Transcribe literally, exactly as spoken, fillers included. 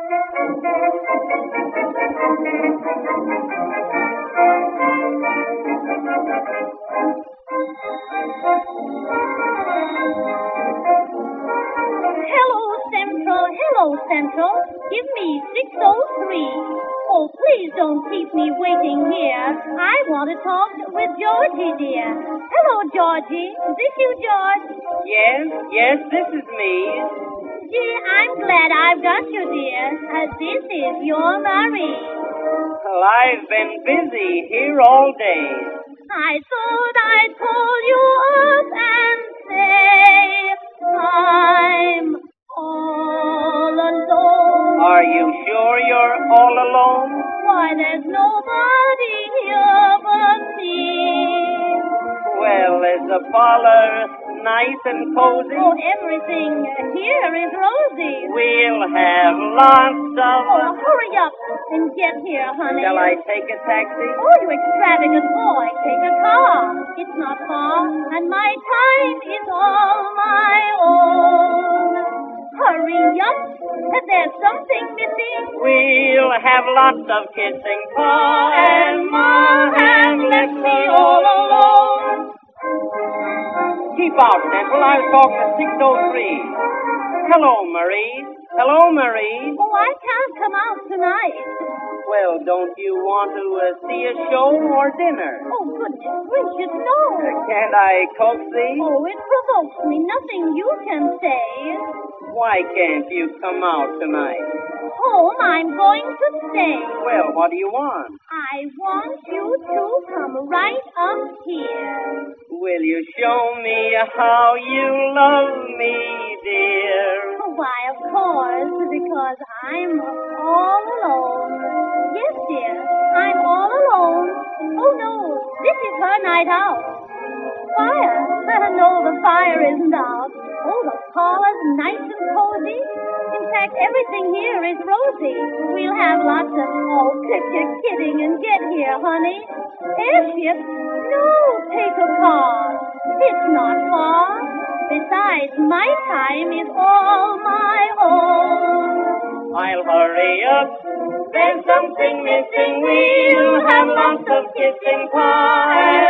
Hello, Central. Give me six oh three. Oh, please don't keep me waiting here. I want to talk with Georgie, dear. Hello, Georgie. Is this you, George? Yes, yes, this is me. Gee, I'm glad I've got you, dear. Uh, this is your Marie. Well, I've been busy here all day. I thought I'd call you up and say I'm all alone. Are you sure you're all alone? Why, there's nobody here but me. Well, is the parlor nice and cozy? Oh, everything here is rosy. We'll have lots of... Oh, hurry up and get here, honey. Shall I take a taxi? Oh, you extravagant boy. Take a car. It's not far, and my time is all my own. Hurry up. There's something missing. We'll have lots of kissing. Pa and Ma have left me all alone. Keep out, Central. I'll talk to six oh three. Hello, Marie. Hello, Marie. Oh, I can't come out tonight. Well, don't you want to uh, see a show or dinner? Oh, goodness gracious, no. Uh, can't I coax thee? Oh, it provokes me. Nothing you can say. Why can't you come out tonight? Home, I'm going to stay. Well, what do you want? I want you to come right up here. Will you show me how you love me, dear? Why, of course, because I'm all alone. Yes, dear, I'm all alone. Oh, no, this is her night out. Fire? No, the fire isn't out. Oh, the parlor's nice and cozy. In fact, everything here is rosy. We'll have lots of, oh, you're kidding, and get here, honey. Airship? No, take a car. It's not far. Besides, my time is all my own. I'll hurry up. There's something missing. We'll have lots of kissing. Pa